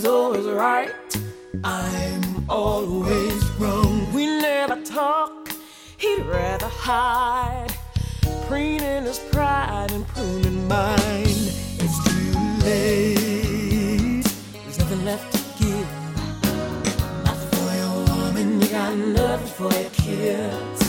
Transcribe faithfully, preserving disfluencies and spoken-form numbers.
always right. I'm always wrong. We never talk, he'd rather hide, preening his pride and pruning mine. It's too late, there's nothing left to give. Nothing for your woman, you got nothing for your kids.